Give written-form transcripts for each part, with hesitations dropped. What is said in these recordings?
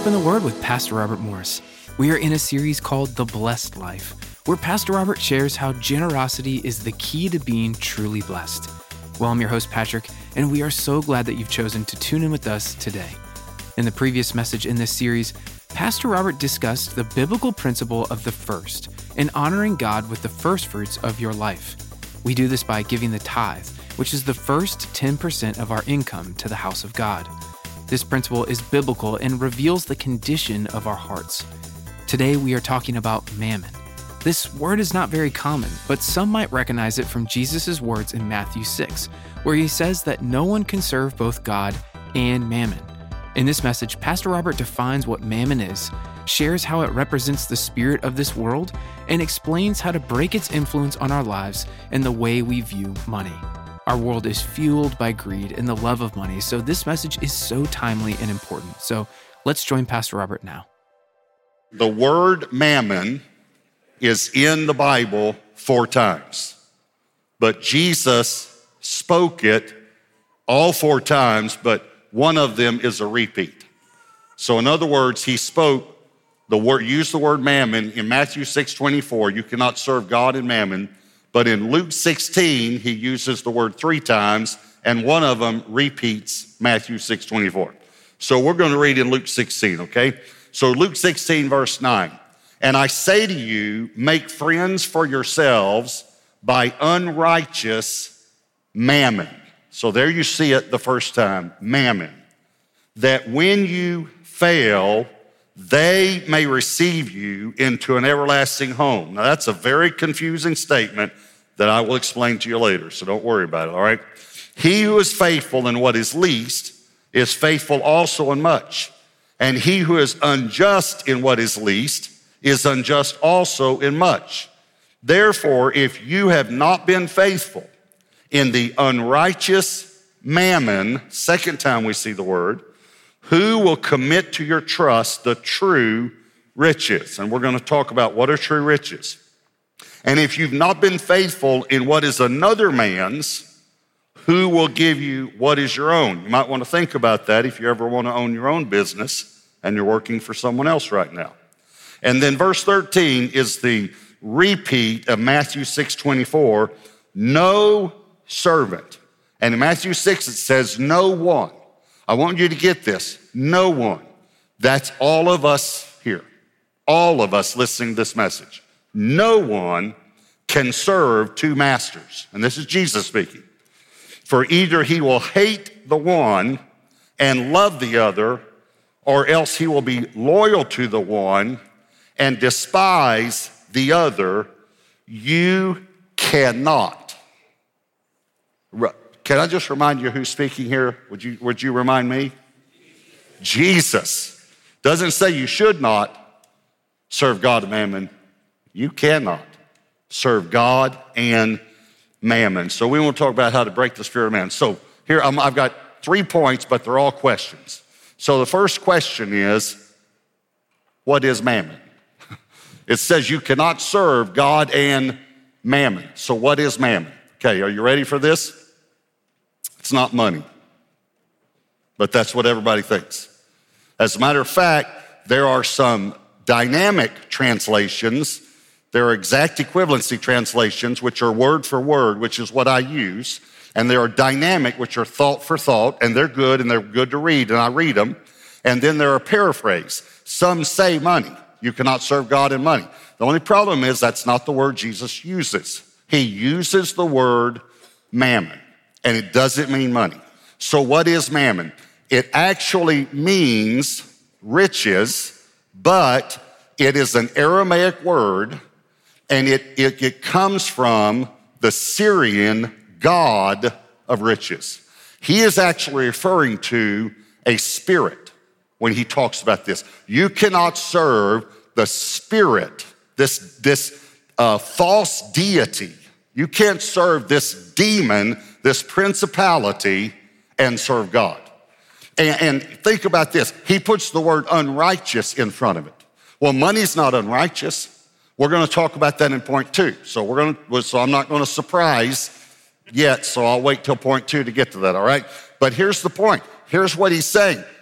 Worship in the Word with Pastor Robert Morris. We are in a series called The Blessed Life, where Pastor Robert shares how generosity is the key to being truly blessed. Well, I'm your host, Patrick, and we are so glad that you've chosen to tune in with us today. In the previous message in this series, Pastor Robert discussed the biblical principle of the first and honoring God with the first fruits of your life. We do this by giving the tithe, which is the first 10% of our income to the house of God. This principle is biblical and reveals the condition of our hearts. Today, we are talking about mammon. This word is not very common, but some might recognize it from Jesus' words in Matthew 6, where he says that no one can serve both God and mammon. In this message, Pastor Robert defines what mammon is, shares how it represents the spirit of this world, and explains how to break its influence on our lives and the way we view money. Our world is fueled by greed and the love of money, so this message is so timely and important. So let's join Pastor Robert now. The word mammon is in the Bible 4 times, but Jesus spoke it all 4 times, but one of them is a repeat. So in other words, he spoke used the word mammon in Matthew 6:24. You cannot serve God and mammon. But in Luke 16, he uses the word 3 times, and one of them repeats Matthew 6:24. So we're going to read in Luke 16, okay? So Luke 16, verse 9. And I say to you, make friends for yourselves by unrighteous mammon. So there you see it the first time, mammon. That when you fail, they may receive you into an everlasting home. Now that's a very confusing statement that I will explain to you later, so don't worry about it, all right? He who is faithful in what is least is faithful also in much. And he who is unjust in what is least is unjust also in much. Therefore, if you have not been faithful in the unrighteous mammon, second time we see the word, who will commit to your trust the true riches? And we're going to talk about what are true riches. And if you've not been faithful in what is another man's, who will give you what is your own? You might want to think about that if you ever want to own your own business and you're working for someone else right now. And then verse 13 is the repeat of Matthew 6:24, no servant. And in Matthew 6 it says no one. I want you to get this, no one. That's all of us here, all of us listening to this message. No one can serve 2 masters. And this is Jesus speaking. For either he will hate the one and love the other, or else he will be loyal to the one and despise the other. You cannot. Can I just remind you who's speaking here? Would you remind me? Jesus. Doesn't say you should not serve God and mammon. You cannot serve God and mammon. So we want to talk about how to break the spirit of mammon. So here I've got 3 points, but they're all questions. So the first question is, what is mammon? It says you cannot serve God and mammon. So what is mammon? Okay, are you ready for this? It's not money, but that's what everybody thinks. As a matter of fact, there are some dynamic translations. There are exact equivalency translations, which are word for word, which is what I use. And there are dynamic, which are thought for thought, and they're good to read, and I read them. And then there are paraphrase. Some say money. You cannot serve God and money. The only problem is that's not the word Jesus uses. He uses the word mammon, and it doesn't mean money. So what is mammon? It actually means riches, but it is an Aramaic word, and it comes from the Syrian god of riches. He is actually referring to a spirit when he talks about this. You cannot serve the spirit, this false deity. You can't serve this demon, this principality, and serve God. And think about this. He puts the word unrighteous in front of it. Well, money's not unrighteous. We're going to talk about that in point 2. So I'm not going to surprise yet, so I'll wait till point 2 to get to that, all right? But here's the point. Here's what he's saying.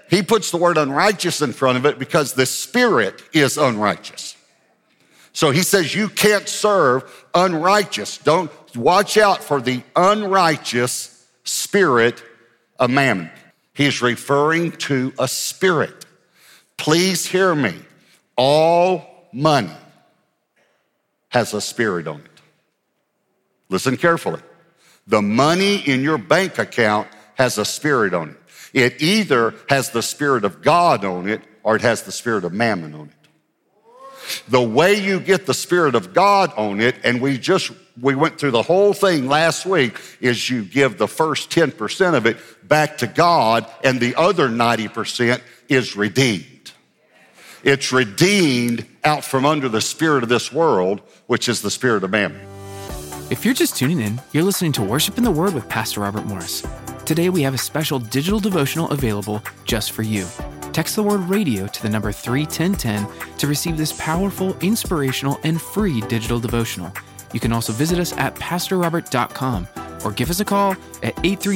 He puts the word unrighteous in front of it because the spirit is unrighteous. So he says you can't serve unrighteous. Don't watch out for the unrighteous spirit of mammon. He's referring to a spirit. Please hear me. All money has a spirit on it. Listen carefully. The money in your bank account has a spirit on it. It either has the spirit of God on it or it has the spirit of mammon on it. The way you get the spirit of God on it, and we went through the whole thing last week, is you give the first 10% of it back to God, and the other 90% is redeemed. It's redeemed out from under the spirit of this world, which is the spirit of mammon. If you're just tuning in, you're listening to Worship in the Word with Pastor Robert Morris. Today we have a special digital devotional available just for you. Text the word radio to the number 31010 to receive this powerful, inspirational, and free digital devotional. You can also visit us at pastorrobert.com or give us a call at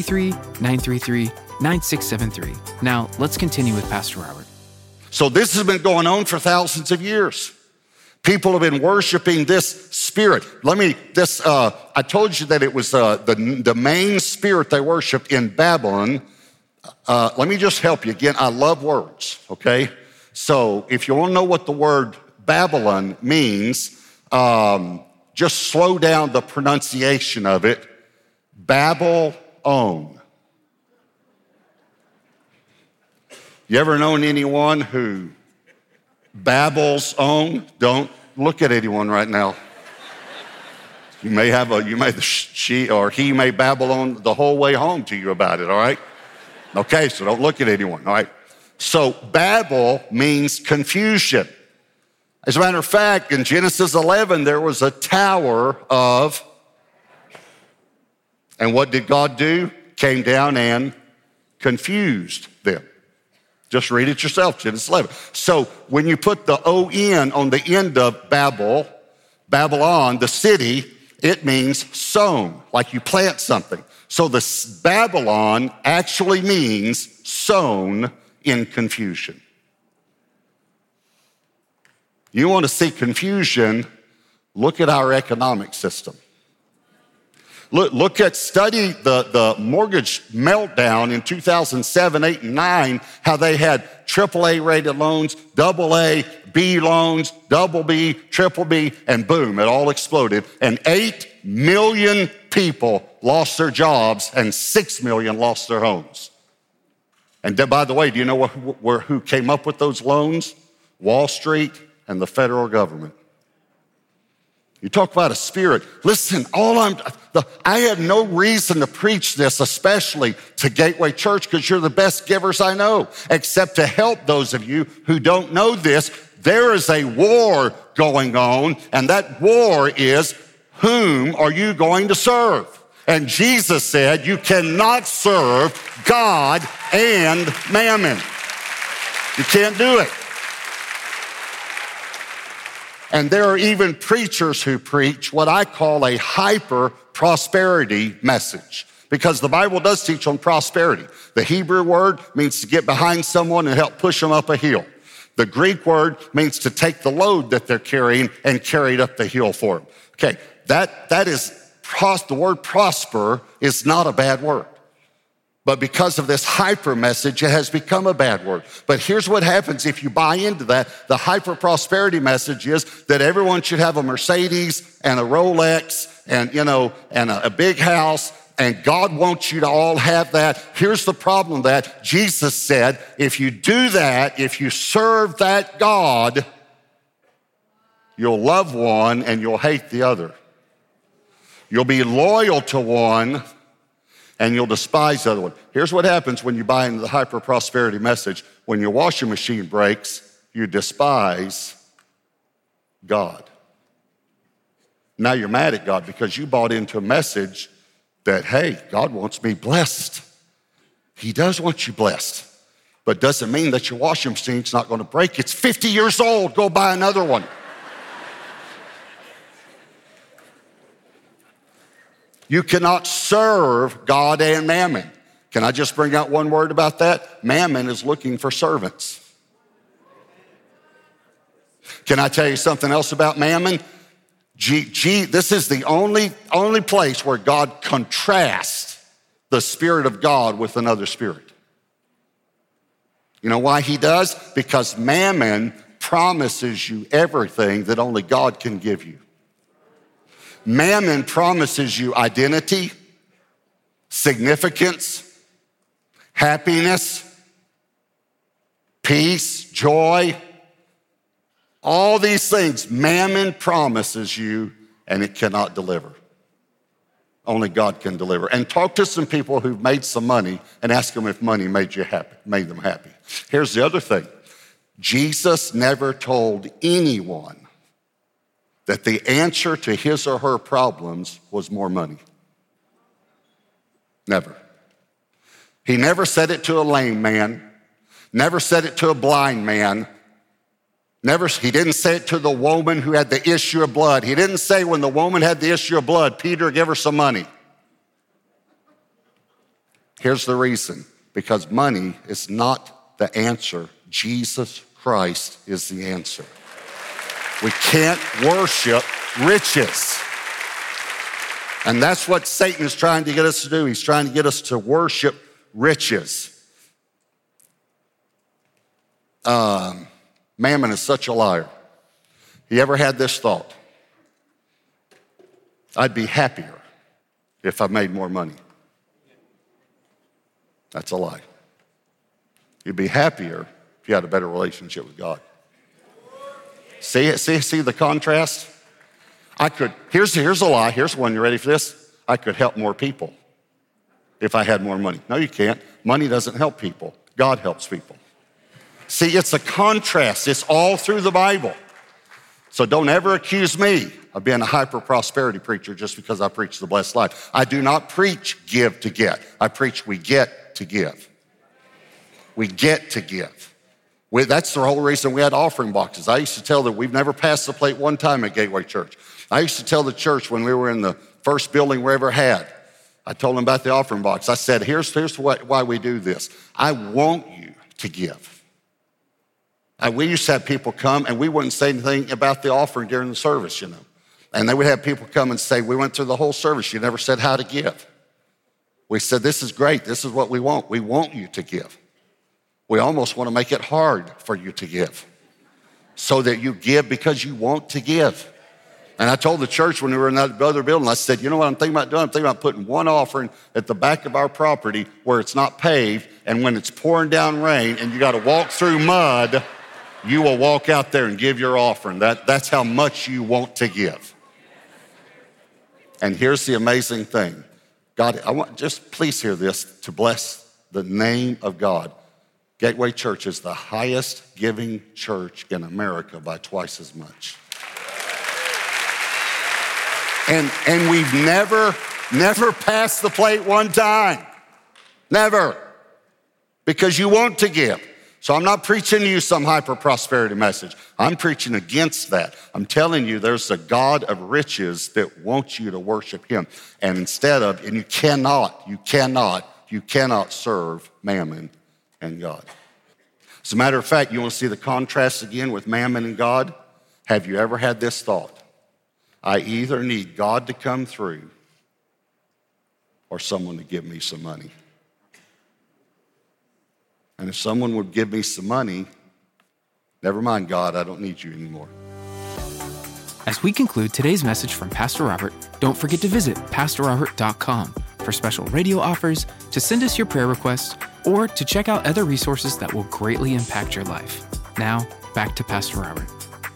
833-933-9673. Now, let's continue with Pastor Robert. So this has been going on for thousands of years. People have been worshiping this spirit. I told you that it was the main spirit they worshiped in Babylon. Let me just help you. Again, I love words, okay? So if you want to know what the word Babylon means, just slow down the pronunciation of it. Babylon. You ever known anyone who babbles on? Don't look at anyone right now. She or he may babble on the whole way home to you about it, all right? Okay, so don't look at anyone, all right? So Babel means confusion. As a matter of fact, in Genesis 11, there was a tower of, and what did God do? Came down and confused them. Just read it yourself, Genesis 11. So when you put the O-N on the end of Babylon, the city, it means sown, like you plant something. So the Babylon actually means sown in confusion. You want to see confusion, look at our economic system. Study the mortgage meltdown in 2007, 8, and 9, how they had AAA rated loans, AA, B loans, double B, triple B, and boom, it all exploded. And 8 million people lost their jobs and 6 million lost their homes. And by the way, do you know who came up with those loans? Wall Street and the federal government. You talk about a spirit. Listen, I have no reason to preach this, especially to Gateway Church, because you're the best givers I know, except to help those of you who don't know this. There is a war going on, and that war is, whom are you going to serve? And Jesus said, you cannot serve God and mammon. You can't do it. And there are even preachers who preach what I call a hyper-prosperity message, because the Bible does teach on prosperity. The Hebrew word means to get behind someone and help push them up a hill. The Greek word means to take the load that they're carrying and carry it up the hill for them. Okay, that is, the word prosper is not a bad word. But because of this hyper message, it has become a bad word. But here's what happens if you buy into that. The hyper prosperity message is that everyone should have a Mercedes and a Rolex and a big house, and God wants you to all have that. Here's the problem that Jesus said, if you do that, if you serve that God, you'll love one and you'll hate the other. You'll be loyal to one and you'll despise the other one. Here's what happens when you buy into the hyper-prosperity message. When your washing machine breaks, you despise God. Now you're mad at God because you bought into a message that, hey, God wants me blessed. He does want you blessed. But doesn't mean that your washing machine's not going to break. It's 50 years old. Go buy another one. You cannot serve God and mammon. Can I just bring out one word about that? Mammon is looking for servants. Can I tell you something else about mammon? This is the only place where God contrasts the Spirit of God with another spirit. You know why he does? Because mammon promises you everything that only God can give you. Mammon promises you identity, significance, happiness, peace, joy, all these things mammon promises you, and it cannot deliver. Only God can deliver. And talk to some people who've made some money and ask them if money made them happy. Here's the other thing. Jesus never told anyone that the answer to his or her problems was more money. Never. He never said it to a lame man, never said it to a blind man. He didn't say it to the woman who had the issue of blood. He didn't say when the woman had the issue of blood, Peter, give her some money. Here's the reason. Because money is not the answer. Jesus Christ is the answer. We can't worship riches. And that's what Satan is trying to get us to do. He's trying to get us to worship riches. Mammon is such a liar. You ever had this thought? I'd be happier if I made more money. That's a lie. You'd be happier if you had a better relationship with God. See the contrast? Here's a lie. Here's one. You ready for this? I could help more people if I had more money. No, you can't. Money doesn't help people. God helps people. See, it's a contrast. It's all through the Bible. So don't ever accuse me of being a hyper-prosperity preacher just because I preach the blessed life. I do not preach give to get. I preach we get to give. We get to give. That's the whole reason we had offering boxes. I used to tell them we've never passed the plate one time at Gateway Church. I used to tell the church when we were in the first building we ever had, I told them about the offering box. I said, here's why we do this. I want you to give. We used to have people come and we wouldn't say anything about the offering during the service, you know. And they would have people come and say, we went through the whole service. You never said how to give. We said, this is great. This is what we want. We want you to give. We almost want to make it hard for you to give so that you give because you want to give. And I told the church when we were in that other building, I said, you know what I'm thinking about doing? I'm thinking about putting one offering at the back of our property where it's not paved, and when it's pouring down rain and you got to walk through mud, you will walk out there and give your offering. That's how much you want to give. And here's the amazing thing. God, just please hear this, to bless the name of God. Gateway Church is the highest giving church in America by twice as much. And we've never passed the plate one time. Never. Because you want to give. So I'm not preaching to you some hyper-prosperity message. I'm preaching against that. I'm telling you there's a God of riches that wants you to worship him. And and you cannot serve mammon and God. As a matter of fact, you want to see the contrast again with mammon and God? Have you ever had this thought? I either need God to come through or someone to give me some money. And if someone would give me some money, never mind God, I don't need you anymore. As we conclude today's message from Pastor Robert, don't forget to visit PastorRobert.com for special radio offers, to send us your prayer requests, or to check out other resources that will greatly impact your life. Now, back to Pastor Robert.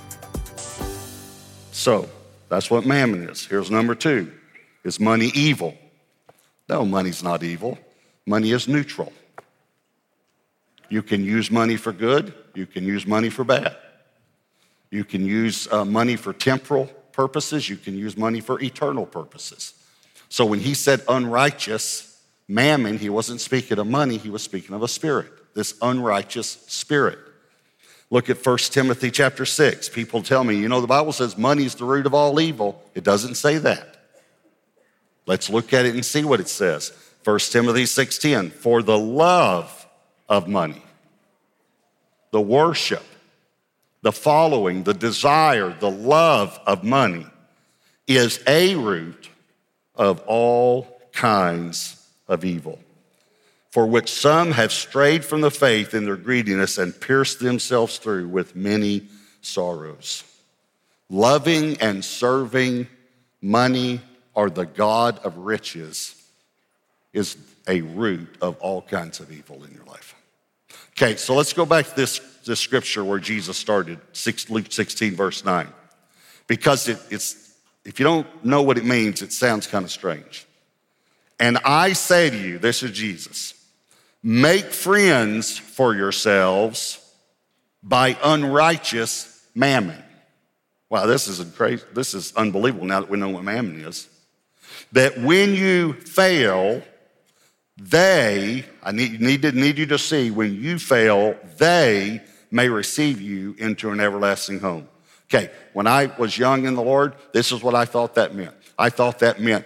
So, that's what mammon is. Here's number 2. Is money evil? No, money's not evil. Money is neutral. You can use money for good. You can use money for bad. You can use money for temporal purposes. You can use money for eternal purposes. So when he said unrighteous mammon, he wasn't speaking of money. He was speaking of a spirit, this unrighteous spirit. Look at 1 Timothy chapter 6. People tell me, the Bible says money is the root of all evil. It doesn't say that. Let's look at it and see what it says. 1 Timothy 6:10, for the love of money, the worship, the following, the desire, the love of money is a root of all kinds of evil, for which some have strayed from the faith in their greediness and pierced themselves through with many sorrows. Loving and serving money or the God of riches is a root of all kinds of evil in your life. Okay, so let's go back to this scripture where Jesus started, Luke 16, verse 9. Because it's if you don't know what it means, it sounds kind of strange. And I say to you, this is Jesus, make friends for yourselves by unrighteous mammon. Wow, this is unbelievable now that we know what mammon is. That when you fail, I need you to see, when you fail, they may receive you into an everlasting home. Okay, when I was young in the Lord, this is what I thought that meant. I thought that meant,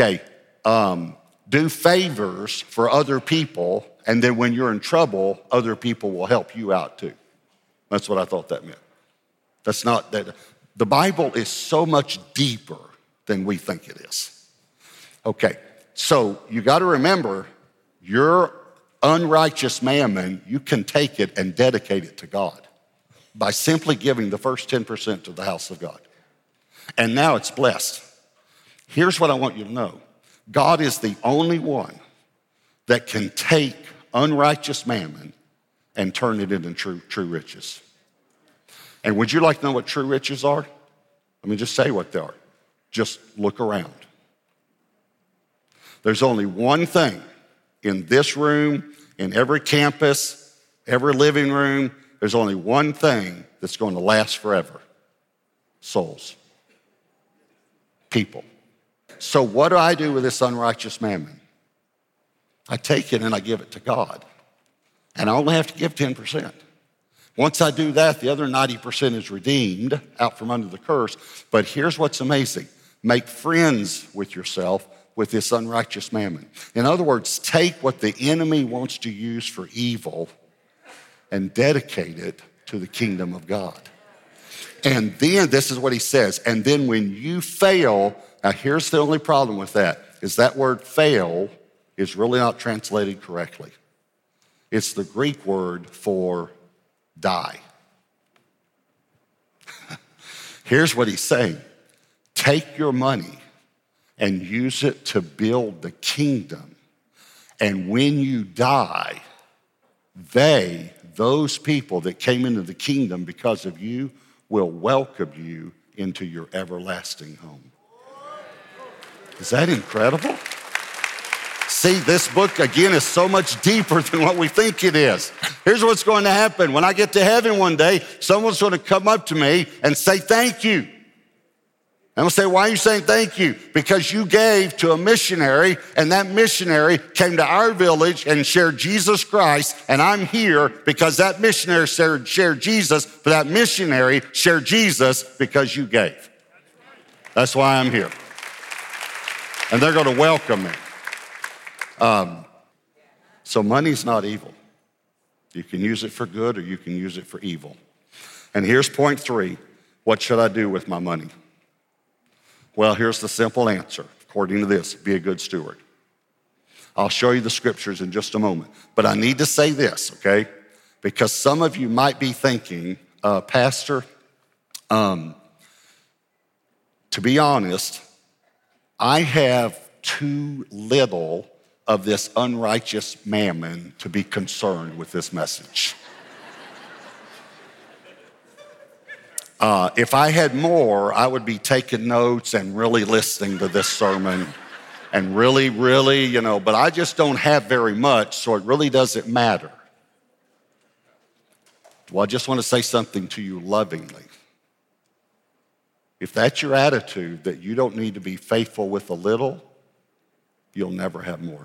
do favors for other people, and then when you're in trouble, other people will help you out too. That's what I thought that meant. That's not that. The Bible is so much deeper than we think it is. Okay, so you got to remember, your unrighteous mammon, you can take it and dedicate it to God by simply giving the first 10% to the house of God. And now it's blessed. Here's what I want you to know. God is the only one that can take unrighteous mammon and turn it into true riches. And would you like to know what true riches are? Let me just say what they are. Just look around. There's only one thing in this room, in every campus, every living room, there's only one thing that's going to last forever. Souls. People. So what do I do with this unrighteous mammon? I take it and I give it to God. And I only have to give 10%. Once I do that, the other 90% is redeemed out from under the curse. But here's what's amazing. Make friends with yourself with this unrighteous mammon. In other words, take what the enemy wants to use for evil and dedicate it to the kingdom of God. And then, this is what he says, and then when you fail, now here's the only problem with that, is that word fail is really not translated correctly. It's the Greek word for die. Here's what he's saying. Take your money and use it to build the kingdom. And when you die, those people that came into the kingdom because of you will welcome you into your everlasting home. Is that incredible? See, this book, again, is so much deeper than what we think it is. Here's what's going to happen. When I get to heaven one day, someone's going to come up to me and say, thank you. I'm going to say, why are you saying thank you? Because you gave to a missionary, and that missionary came to our village and shared Jesus Christ, and I'm here because that missionary shared Jesus, but that missionary shared Jesus because you gave. That's why I'm here. And they're going to welcome me. So money's not evil. You can use it for good or you can use it for evil. And here's point 3. What should I do with my money? Well, here's the simple answer. According to this, be a good steward. I'll show you the scriptures in just a moment. But I need to say this, okay? Because some of you might be thinking, Pastor, to be honest, I have too little of this unrighteous mammon to be concerned with this message. If I had more, I would be taking notes and really listening to this sermon and really, but I just don't have very much, so it really doesn't matter. Well, I just want to say something to you lovingly. If that's your attitude, that you don't need to be faithful with a little, you'll never have more.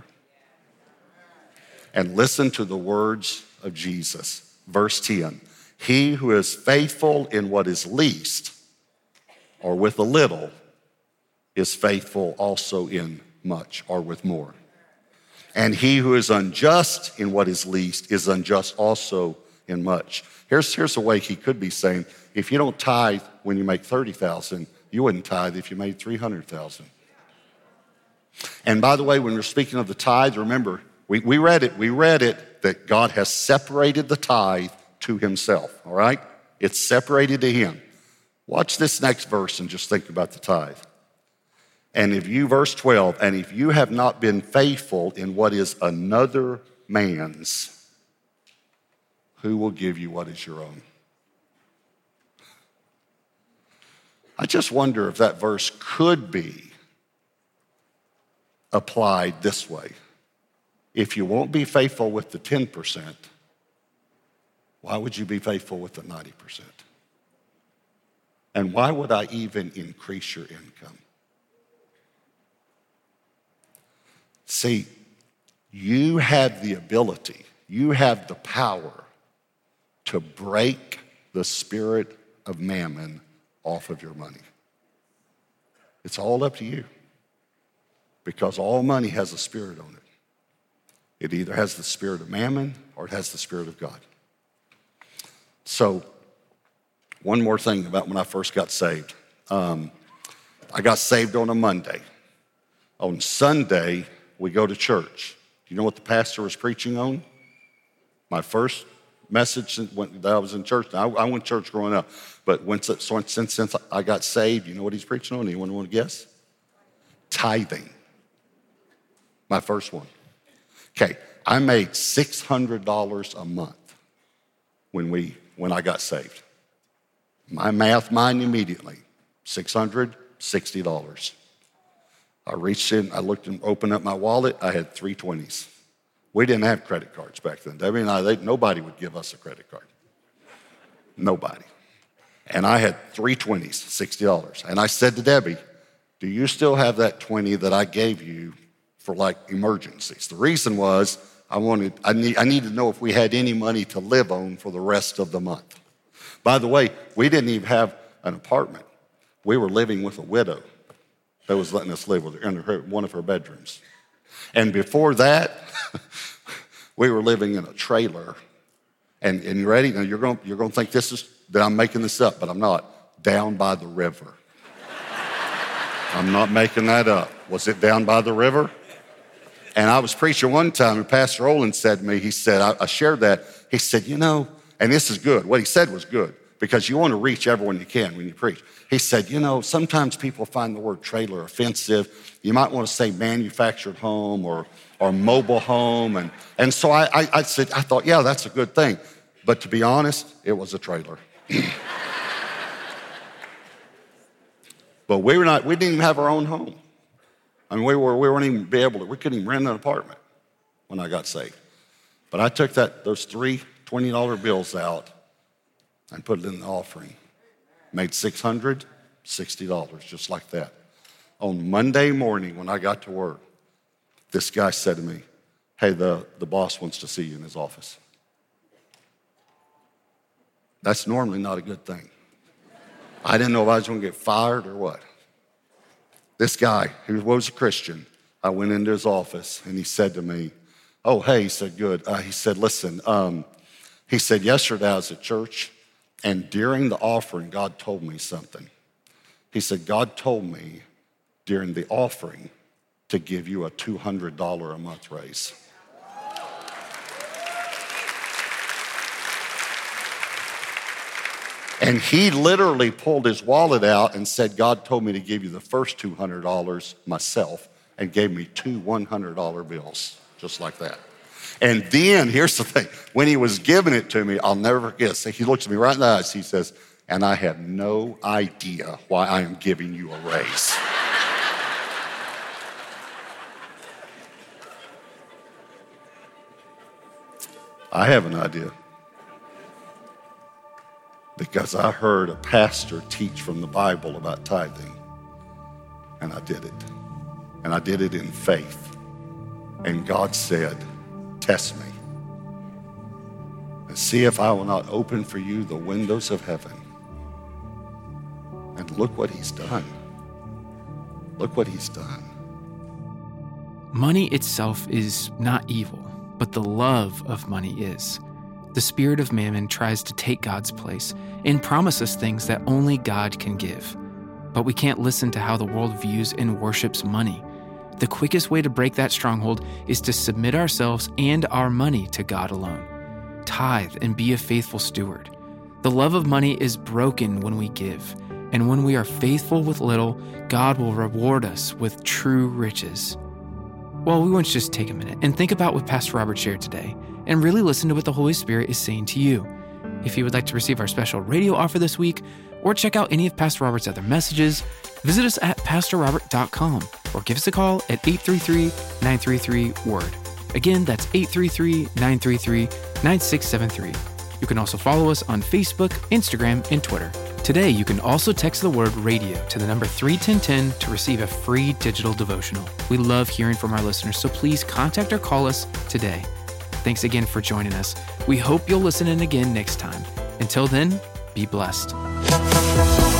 And listen to the words of Jesus. Verse 10, he who is faithful in what is least, or with a little, is faithful also in much, or with more. And he who is unjust in what is least is unjust also in much. Here's a way he could be saying, if you don't tithe when you make 30,000, you wouldn't tithe if you made 300,000. And by the way, when we're speaking of the tithe, remember, we read it that God has separated the tithe to himself, all right? It's separated to him. Watch this next verse and just think about the tithe. And if you, verse 12, and if you have not been faithful in what is another man's, who will give you what is your own? I just wonder if that verse could be applied this way. If you won't be faithful with the 10%, why would you be faithful with the 90%? And why would I even increase your income? See, you have the ability, you have the power to break the spirit of mammon off of your money. It's all up to you, because all money has a spirit on it. It either has the spirit of mammon or it has the spirit of God. So, one more thing about when I first got saved. I got saved on a Monday. On Sunday, we go to church. Do you know what the pastor was preaching on? My first message that I was in church. Now, I went to church growing up, but since I got saved, you know what he's preaching on? Anyone want to guess? Tithing. My first one. Okay, I made $600 a month when I got saved. My math mind immediately, $660. I reached in, I looked and opened up my wallet, I had 3 20s. We didn't have credit cards back then. Debbie and I, nobody would give us a credit card. Nobody. And I had 3 20s, $60. And I said to Debbie, do you still have that 20 that I gave you for like emergencies? The reason was I needed to know if we had any money to live on for the rest of the month. By the way, we didn't even have an apartment. We were living with a widow that was letting us live with her in one of her bedrooms. And before that, we were living in a trailer. And you ready? Now you're going to think that I'm making this up, but I'm not. Down by the river. I'm not making that up. Was it down by the river? And I was preaching one time, and Pastor Olin said to me, he said, I shared that. He said, you know, and this is good. What he said was good, because you want to reach everyone you can when you preach. He said, you know, sometimes people find the word trailer offensive. You might want to say manufactured home or mobile home. And so I said, I thought, yeah, that's a good thing. But to be honest, it was a trailer. But we didn't even have our own home. I mean, we couldn't even rent an apartment when I got saved. But I took those 3 $20 bills out and put it in the offering. Made $660, just like that. On Monday morning when I got to work, this guy said to me, hey, the boss wants to see you in his office. That's normally not a good thing. I didn't know if I was going to get fired or what. This guy, who was a Christian, I went into his office and he said to me, oh, hey, he said, good. He said, listen, he said, yesterday I was at church and during the offering, God told me something. He said, God told me during the offering to give you a $200 a month raise. And he literally pulled his wallet out and said, God told me to give you the first $200 myself, and gave me 2 $100 bills, just like that. And then, here's the thing, when he was giving it to me, I'll never forget, he looks at me right in the eyes, he says, and I have no idea why I am giving you a raise. I have an idea. Because I heard a pastor teach from the Bible about tithing, and I did it. And I did it in faith. And God said, test me and see if I will not open for you the windows of heaven. And look what he's done. Look what he's done. Money itself is not evil, but the love of money is. The spirit of mammon tries to take God's place and promise us things that only God can give. But we can't listen to how the world views and worships money. The quickest way to break that stronghold is to submit ourselves and our money to God alone. Tithe and be a faithful steward. The love of money is broken when we give, and when we are faithful with little, God will reward us with true riches. Well, we want to just take a minute and think about what Pastor Robert shared today and really listen to what the Holy Spirit is saying to you. If you would like to receive our special radio offer this week or check out any of Pastor Robert's other messages, visit us at pastorrobert.com or give us a call at 833-933-WORD. Again, that's 833-933-9673. You can also follow us on Facebook, Instagram, and Twitter. Today, you can also text the word radio to the number 31010 to receive a free digital devotional. We love hearing from our listeners, so please contact or call us today. Thanks again for joining us. We hope you'll listen in again next time. Until then, be blessed.